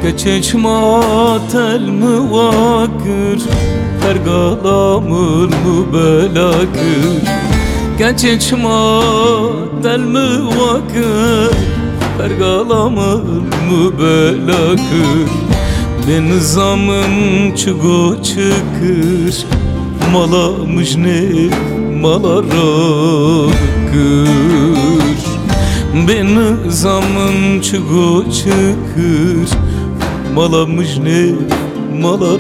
Geçiç matel mi vakır Pergalamır mı belakır Geçiç matel mi vakır Pergalamır mı belakır Ben nizamın çıgo çıkır Mala müjne mala rakır Ben nizamın çıgo çıkır Mala müjne mala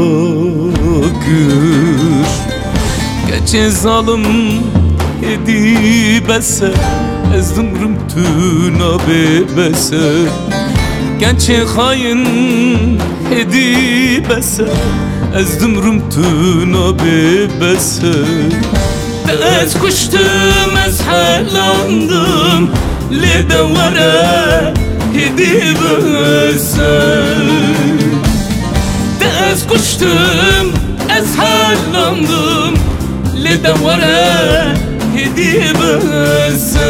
rakır Geçe zalim edibese Ez dümrüm tüna bebese Geçe hain edibese Ez dümrüm tüna bebese Ez kuştum ez helandım Lede vare edibese Ez kuştum ez helandım Lede vare edibese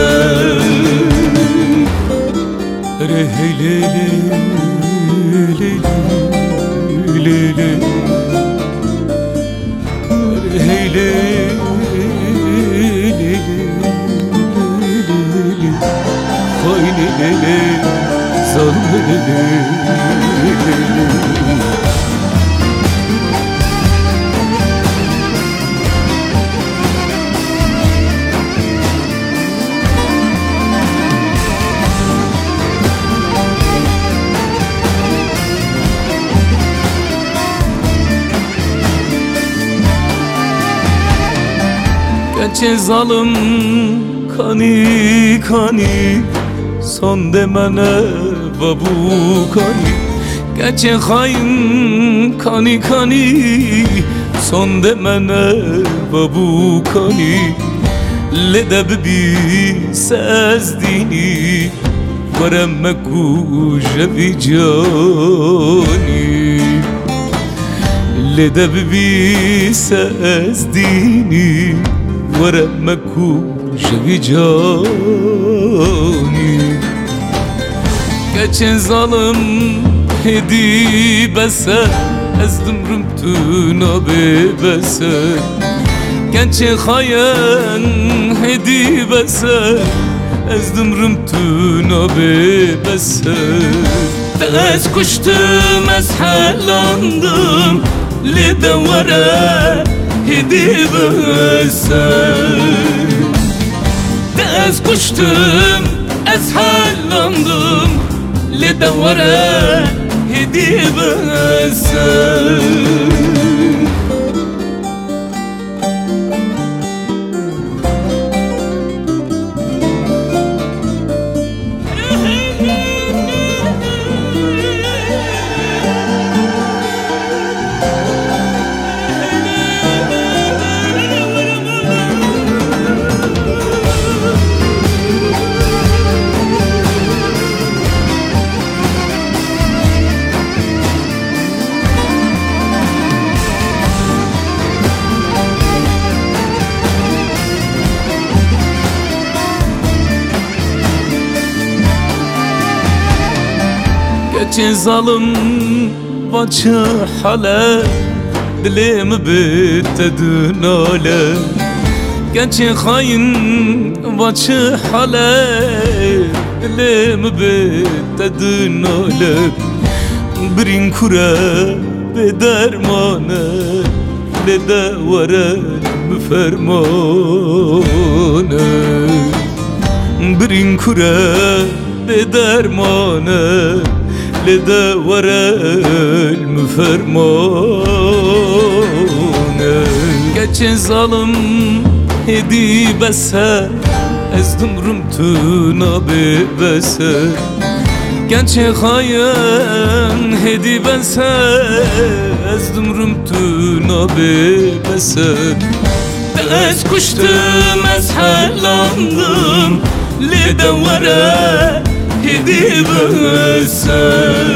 Hey le le le le Hey le le le Hay le le zalim le Geçe zalim kani kani Son demene babu kani Geçe hain kani kani Son demene babu kani Lede bibi sezdini Varemme kujevi cani Lede bibi sezdini ورمك وجهي جاني Geçen zalim hedi bese Ez dümrüm tüna bebese Geçen hayen hedi bese Ez dümrüm tüna bebese Ez kuştum ez helandım Lede vare edibese Ez kuştum ez helandım Lede vare edibese Geçe zalim vaçı hale Dilim bitti dünale Geçe hain vaçı hale Dilim bitti dünale Birin kure bedermane Lede vare müfermane Birin kure bedermane Lede varel müfermane Geçe zalim edibese Ez dümrüm tüna bebese Geçe hayen edibese Ez dümrüm tüna bebese Ez kuştum ez helandım Lede vare edibese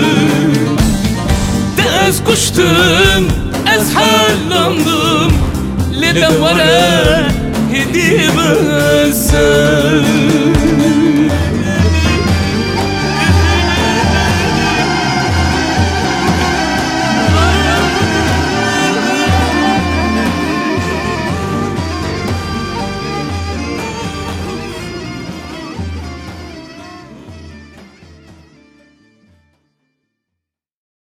Ez kuştum ez helandım Lede vare edibese